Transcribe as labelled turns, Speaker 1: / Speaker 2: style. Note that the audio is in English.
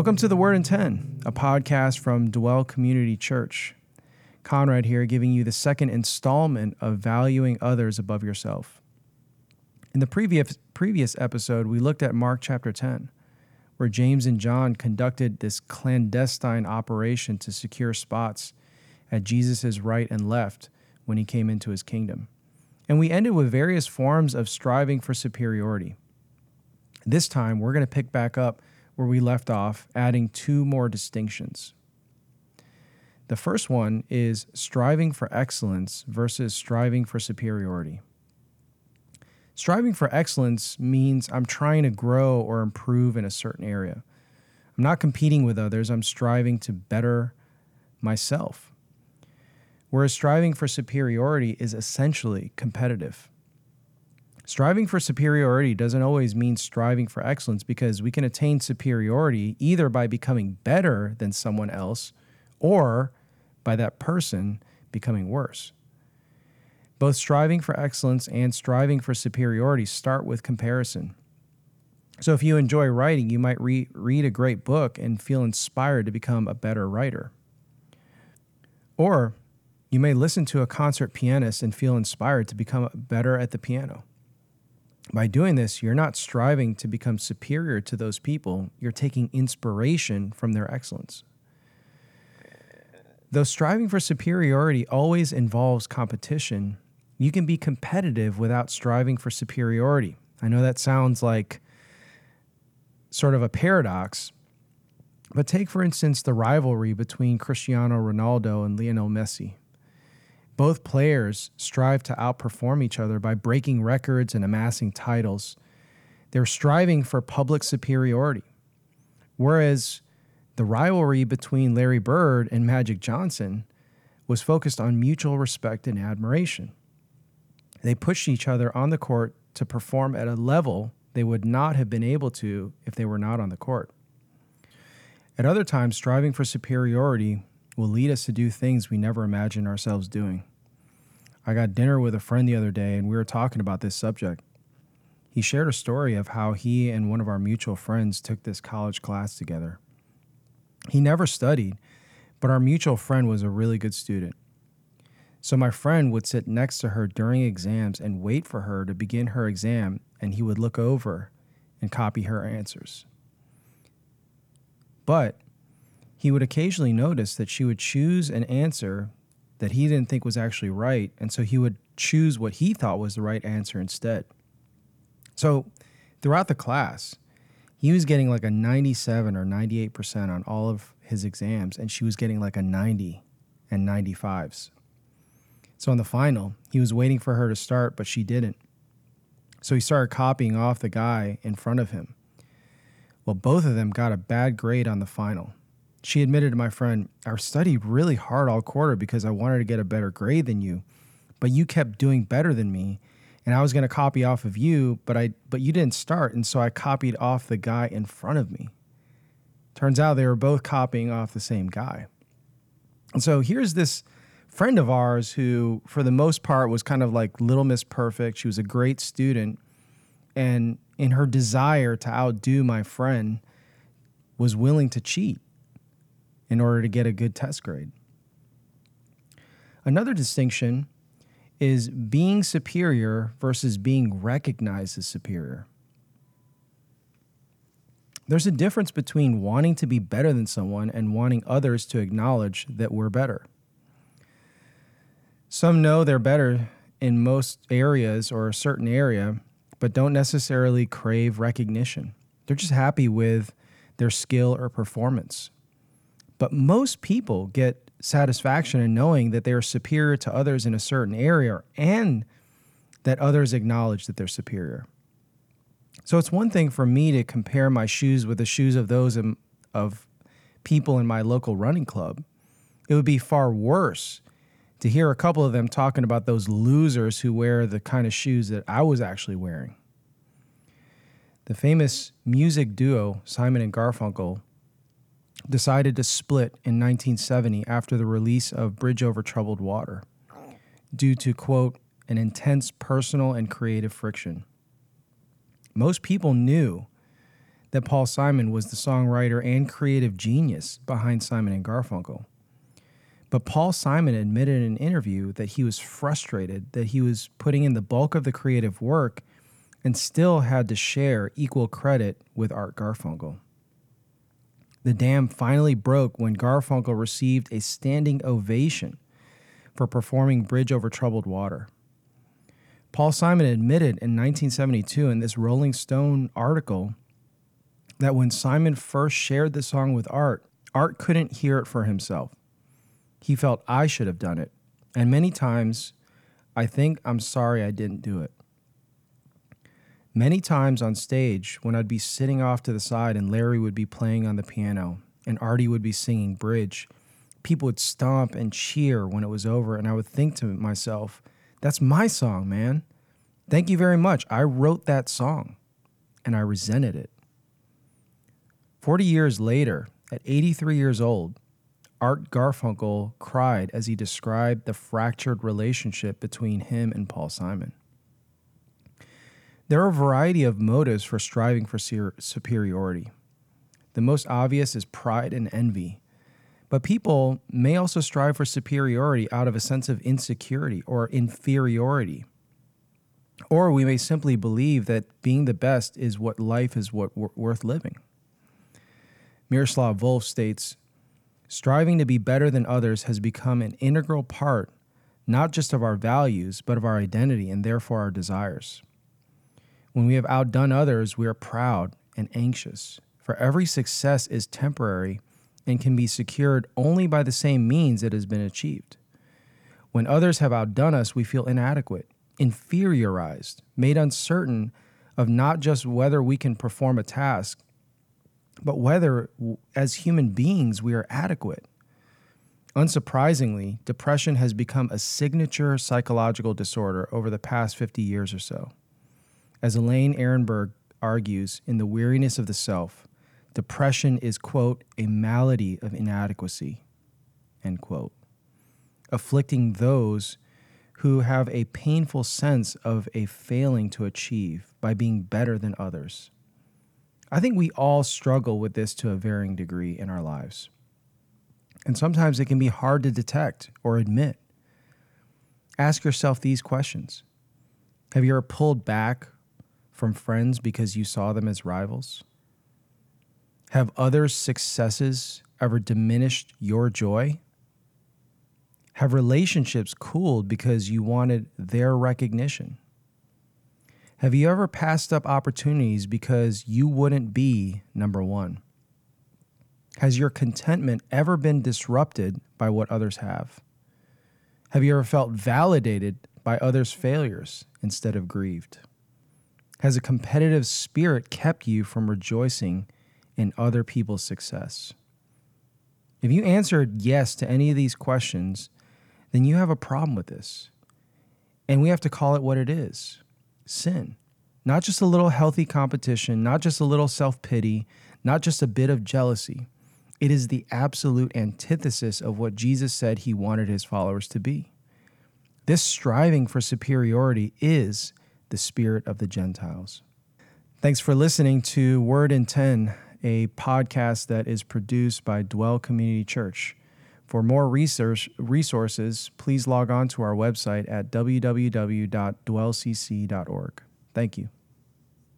Speaker 1: Welcome to The Word in 10, a podcast from Dwell Community Church. Conrad here, giving you the second installment of valuing others above yourself. In the previous episode, we looked at Mark chapter 10, where James and John conducted this clandestine operation to secure spots at Jesus' right and left when he came into his kingdom. And we ended with various forms of striving for superiority. This time, we're going to pick back up where we left off, adding two more distinctions. The first one is striving for excellence versus striving for superiority. Striving for excellence means I'm trying to grow or improve in a certain area. I'm not competing with others, I'm striving to better myself. Whereas striving for superiority is essentially competitive. Striving for superiority doesn't always mean striving for excellence, because we can attain superiority either by becoming better than someone else or by that person becoming worse. Both striving for excellence and striving for superiority start with comparison. So if you enjoy writing, you might read a great book and feel inspired to become a better writer. Or you may listen to a concert pianist and feel inspired to become better at the piano. By doing this, you're not striving to become superior to those people. You're taking inspiration from their excellence. Though striving for superiority always involves competition, you can be competitive without striving for superiority. I know that sounds like sort of a paradox, but take, for instance, the rivalry between Cristiano Ronaldo and Lionel Messi. Both players strive to outperform each other by breaking records and amassing titles. They're striving for public superiority. Whereas the rivalry between Larry Bird and Magic Johnson was focused on mutual respect and admiration. They pushed each other on the court to perform at a level they would not have been able to if they were not on the court. At other times, striving for superiority will lead us to do things we never imagined ourselves doing. I got dinner with a friend the other day, and we were talking about this subject. He shared a story of how he and one of our mutual friends took this college class together. He never studied, but our mutual friend was a really good student. So my friend would sit next to her during exams and wait for her to begin her exam, and he would look over and copy her answers. But he would occasionally notice that she would choose an answer that he didn't think was actually right, and so he would choose what he thought was the right answer instead. So throughout the class, he was getting like a 97 or 98% on all of his exams, and she was getting like a 90 and 95s. So in the final, he was waiting for her to start, but she didn't. So he started copying off the guy in front of him. Well, both of them got a bad grade on the final. She admitted to my friend, "I studied really hard all quarter because I wanted to get a better grade than you, but you kept doing better than me, and I was going to copy off of you, but you didn't start, and so I copied off the guy in front of me." Turns out they were both copying off the same guy. And so here's this friend of ours who, for the most part, was kind of like Little Miss Perfect. She was a great student, and in her desire to outdo my friend, was willing to cheat in order to get a good test grade. Another distinction is being superior versus being recognized as superior. There's a difference between wanting to be better than someone and wanting others to acknowledge that we're better. Some know they're better in most areas or a certain area, but don't necessarily crave recognition. They're just happy with their skill or performance. But most people get satisfaction in knowing that they are superior to others in a certain area and that others acknowledge that they're superior. So it's one thing for me to compare my shoes with the shoes of those of people in my local running club. It would be far worse to hear a couple of them talking about those losers who wear the kind of shoes that I was actually wearing. The famous music duo Simon and Garfunkel decided to split in 1970 after the release of Bridge Over Troubled Water due to, quote, an intense personal and creative friction. Most people knew that Paul Simon was the songwriter and creative genius behind Simon and Garfunkel. But Paul Simon admitted in an interview that he was frustrated that he was putting in the bulk of the creative work and still had to share equal credit with Art Garfunkel. The dam finally broke when Garfunkel received a standing ovation for performing Bridge Over Troubled Water. Paul Simon admitted in 1972 in this Rolling Stone article that when Simon first shared the song with Art, Art couldn't hear it for himself. He felt I should have done it. And many times, I think I'm sorry I didn't do it. Many times on stage, when I'd be sitting off to the side and Larry would be playing on the piano and Artie would be singing Bridge, people would stomp and cheer when it was over, and I would think to myself, that's my song, man. Thank you very much. I wrote that song, and I resented it. 40 years later, at 83 years old, Art Garfunkel cried as he described the fractured relationship between him and Paul Simon. There are a variety of motives for striving for superiority. The most obvious is pride and envy. But people may also strive for superiority out of a sense of insecurity or inferiority. Or we may simply believe that being the best is what life is worth living. Miroslav Volf states, striving to be better than others has become an integral part not just of our values, but of our identity and therefore our desires. When we have outdone others, we are proud and anxious, for every success is temporary and can be secured only by the same means it has been achieved. When others have outdone us, we feel inadequate, inferiorized, made uncertain of not just whether we can perform a task, but whether, as human beings, we are adequate. Unsurprisingly, depression has become a signature psychological disorder over the past 50 years or so. As Elaine Ehrenberg argues in The Weariness of the Self, depression is, quote, a malady of inadequacy, end quote, afflicting those who have a painful sense of a failing to achieve by being better than others. I think we all struggle with this to a varying degree in our lives. And sometimes it can be hard to detect or admit. Ask yourself these questions. Have you ever pulled back from friends because you saw them as rivals? Have others' successes ever diminished your joy? Have relationships cooled because you wanted their recognition? Have you ever passed up opportunities because you wouldn't be number one? Has your contentment ever been disrupted by what others have? Have you ever felt validated by others' failures instead of grieved? Has a competitive spirit kept you from rejoicing in other people's success? If you answered yes to any of these questions, then you have a problem with this. And we have to call it what it is. Sin. Not just a little healthy competition, not just a little self-pity, not just a bit of jealousy. It is the absolute antithesis of what Jesus said he wanted his followers to be. This striving for superiority is the spirit of the Gentiles. Thanks for listening to Word in 10, a podcast that is produced by Dwell Community Church. For more resources, please log on to our website at www.dwellcc.org. Thank you.